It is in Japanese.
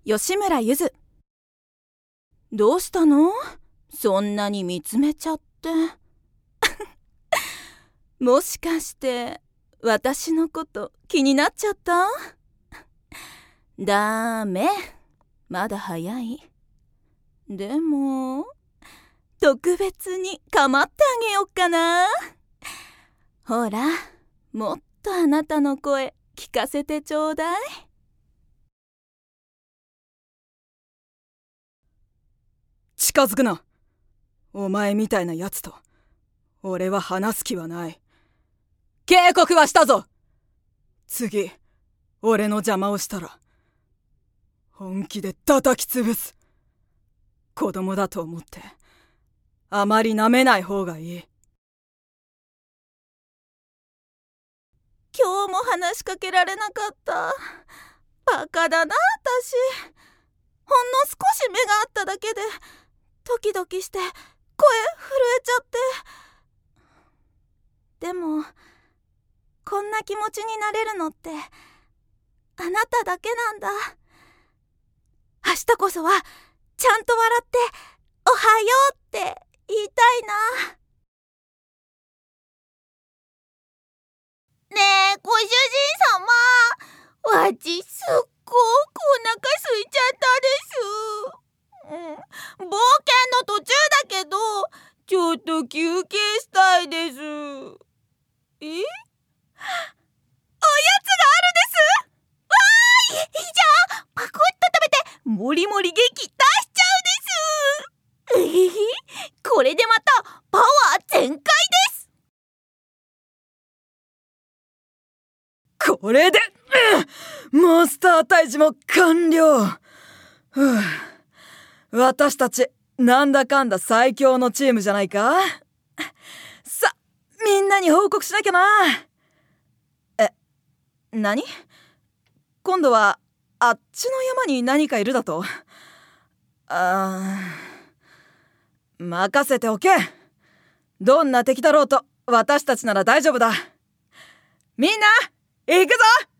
吉村ゆず。どうしたの？そんなに見つめちゃってもしかして私のこと気になっちゃった？ダメ、まだ早い。でも特別に構ってあげよっかな。ほら、もっとあなたの声聞かせてちょうだい。 近づくな。お前みたいなやつと俺は話す気はない。警告はしたぞ。次俺の邪魔をしたら本気で叩き潰す。子供だと思ってあまり舐めない方がいい。 今日も話しかけられなかった。バカだな私。ほんの少し目があっただけでドキドキして声震えちゃって。でもこんな気持ちになれるのってあなただけなんだ。明日こそはちゃんと笑っておはようって言いたいな。ねえご主人様、わちすっごくお腹空いちゃったです。冒険の途中だけどちょっと休憩したいです。おやつがあるんです。わーい、じゃあパクッと食べてもりもり元気出しちゃうです。これでまたパワー全開です。 これで、モンスター退治も完了。私たちなんだかんだ最強のチームじゃないか。さ、みんなに報告しなきゃな。何？今度はあっちの山に何かいるだと？任せておけ。どんな敵だろうと私たちなら大丈夫だ。みんな行くぞ。